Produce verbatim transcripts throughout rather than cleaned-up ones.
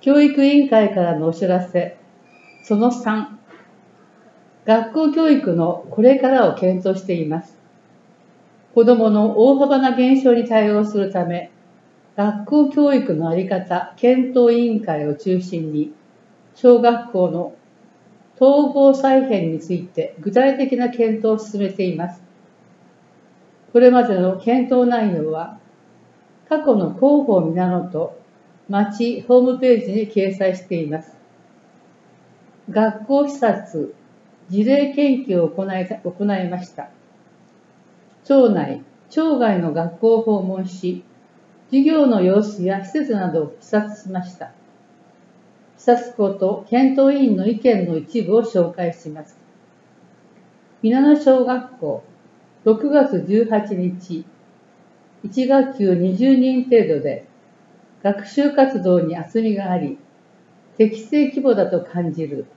教育委員会からのお知らせ。そのさん、学校教育のこれからを検討しています。子どもの大幅な減少に対応するため、学校教育の在り方検討委員会を中心に、小学校の統合再編について具体的な検討を進めています。これまでの検討内容は、過去の広報皆のと町ホームページに掲載しています。学校視察、事例研究を行い、行いました。町内、町外の学校を訪問し、授業の様子や施設などを視察しました。視察校と検討委員の意見の一部を紹介します。皆野小学校、ろくがつじゅうはちにち、いちがっきゅうにじゅうにん程度で、学習活動に厚みがあり、適正規模だと感じる。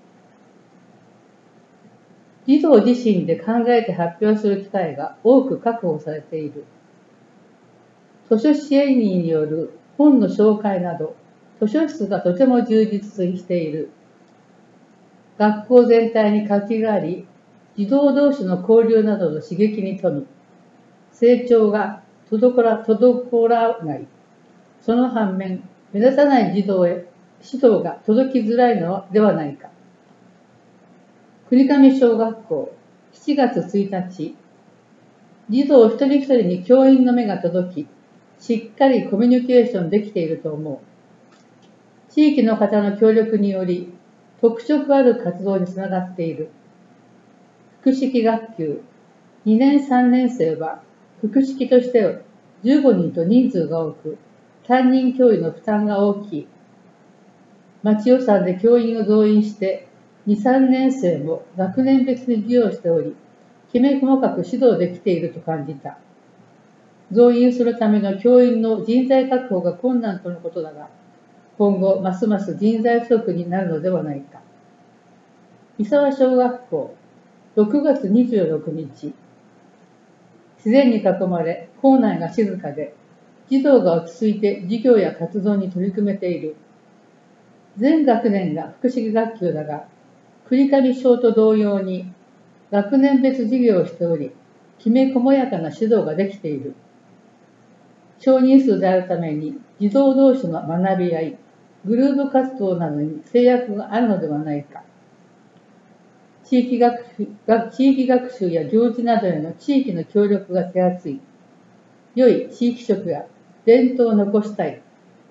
児童自身で考えて発表する機会が多く確保されている。図書支援員による本の紹介など、図書室がとても充実している。学校全体に活気があり、児童同士の交流などの刺激に富み、成長が滞ら、滞らない。その反面、目立たない児童へ指導が届きづらいのではないか。国上小学校、しちがつついたち、児童一人一人に教員の目が届き、しっかりコミュニケーションできていると思う。地域の方の協力により、特色ある活動につながっている。複式学級、にねんさんねん生は、複式としてじゅうごにんと人数が多く、担任教諭の負担が大きい。町予算で教員を増員して、に、さんねん生も学年別に授業しており、きめ細かく指導できていると感じた。増員するための教員の人材確保が困難とのことだが、今後ますます人材不足になるのではないか。三沢小学校、ろくがつにじゅうろくにち、自然に囲まれ、校内が静かで、児童が落ち着いて授業や活動に取り組めている。全学年が複式学級だが、国上小と同様に学年別授業をしており、きめ細やかな指導ができている。少人数であるために児童同士の学び合い、グループ活動などに制約があるのではないか。地域学習、地域学習や行事などへの地域の協力が手厚い。良い地域色や伝統を残したい。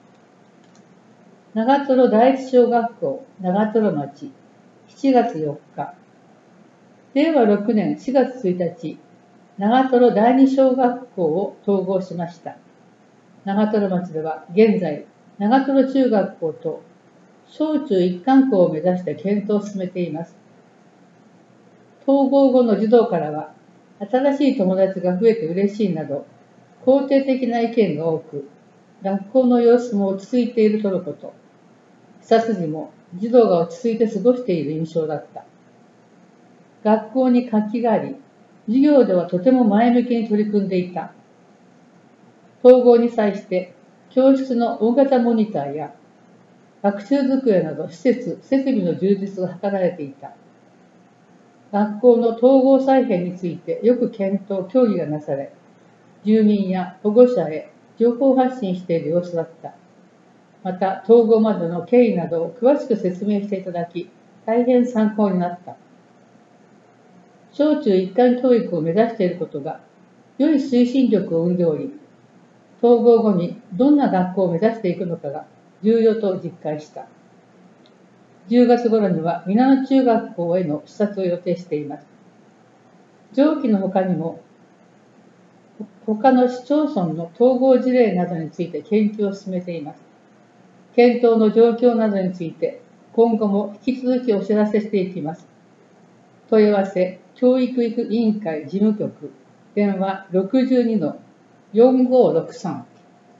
長瀞第一小学校、長瀞町、しちがつよっか。れいわろくねんしがつついたち、長瀞第二小学校を統合しました。長瀞町では現在、長瀞中学校と小中一貫校を目指して検討を進めています。統合後の児童からは、新しい友達が増えて嬉しいなど、肯定的な意見が多く、学校の様子も落ち着いているとのこと。視察時も児童が落ち着いて過ごしている印象だった。学校に活気があり、授業ではとても前向きに取り組んでいた。統合に際して、教室の大型モニターや学習机など施設、設備の充実が図られていた。学校の統合再編についてよく検討、協議がなされ、住民や保護者へ情報発信している様子だった。また、統合までの経緯などを詳しく説明していただき、大変参考になった。小中一貫教育を目指していることが、良い推進力を生んでおり、統合後にどんな学校を目指していくのかが重要と実感した。じゅうがつ頃には皆野中学校への視察を予定しています。上記の他にも、他の市町村の統合事例などについて研究を進めています。検討の状況などについて、今後も引き続きお知らせしていきます。問い合わせ、教育委員会事務局、電話 ろくじゅうにのよんごろくさん。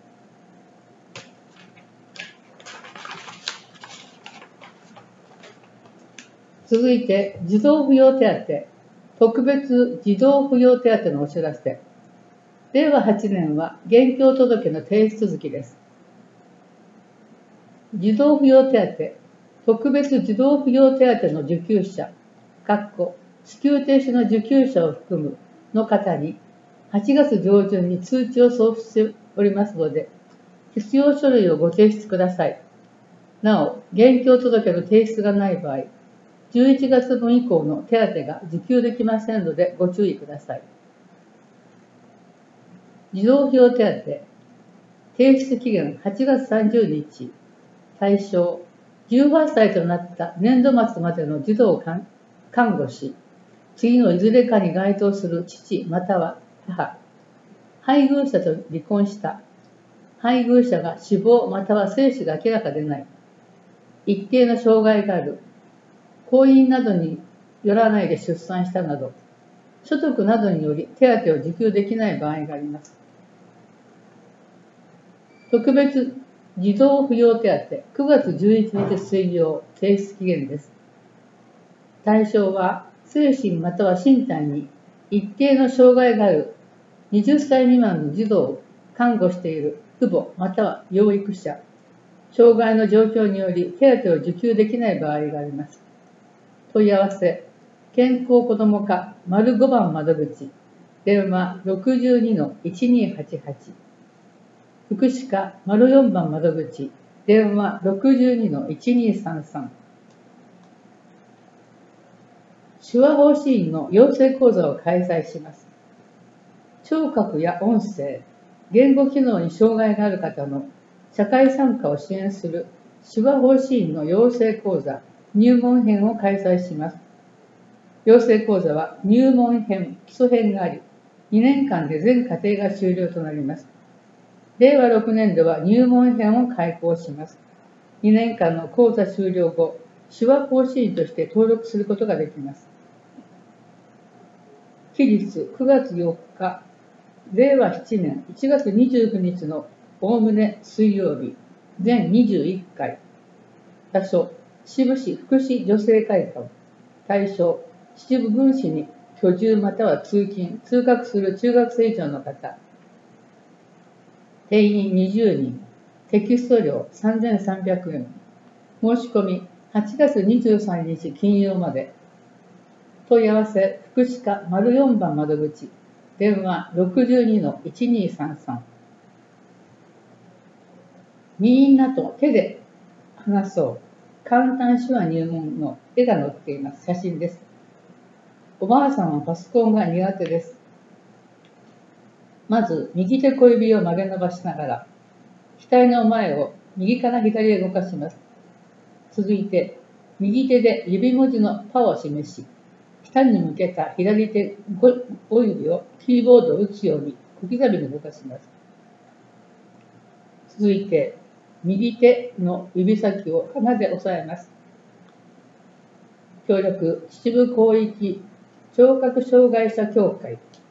続いて、児童扶養手当、特別児童扶養手当のお知らせ。れいわはちねんは現況届の提出月です。 児童扶養手当、特別児童扶養手当の受給者、支給停止の受給者を含むの方に、はちがつ上旬に通知を送付しておりますので、必要書類をご提出ください。なお、現況届の提出がない場合、じゅういちがつぶん以降の手当が受給できませんのでご注意ください。児童扶養手当、提出期限はちがつさんじゅうにち、対象、じゅうはっさいとなった年度末までの児童を看護し、次のいずれかに該当する父または母、配偶者と離婚した、配偶者が死亡または生死が明らかでない、一定の障害がある、婚姻などによらないで出産したなど、所得などにより手当を受給できない場合があります。特別児童扶養手当くがつじゅういちにち水曜提出期限です。対象は精神または身体に一定の障害があるはたち未満の児童を看護している父母または養育者、障害の状況により手当を受給できない場合があります。問い合わせ、健康子ども課 ご 番窓口、電話 ろくじゅうにのいちにーはちはち、福祉課 よん 番窓口、電話 ろくじゅうにのいちにーさんさん。手話方針員の養成講座を開催します。聴覚や音声、言語機能に障害がある方の社会参加を支援する手話方針員の養成講座入門編を開催します。養成講座は入門編、基礎編があり、にねんかんで全課程が終了となります。れいわろくねん度は入門編を開講します。にねんかんの講座終了後、手話講師員として登録することができます。期日くがつよっか、れいわななねんいちがつにじゅうくにちのおおむね水曜日、全にじゅういっかい。場所、秩父市福祉女性会館。対象、秩父郡市に居住または通勤、通学する中学生以上の方。定員にじゅうにん、テキスト料さんぜんさんびゃくえん。申し込みはちがつにじゅうさんにち金曜まで。問い合わせ、福祉課 よん 番窓口、電話 ろくじゅうにのいちにーさんさん。みんなと手で話そう。簡単手話入門の絵が載っています。写真です。おばあさんはパソコンが苦手です。まず、右手小指を曲げ伸ばしながら、額の前を右から左へ動かします。続いて、右手で指文字のパを示し、下に向けた左手ご指をキーボードを打つように小刻みに動かします。続いて、右手の指先を鼻で押さえます。協力、秩父広域聴覚障害者協会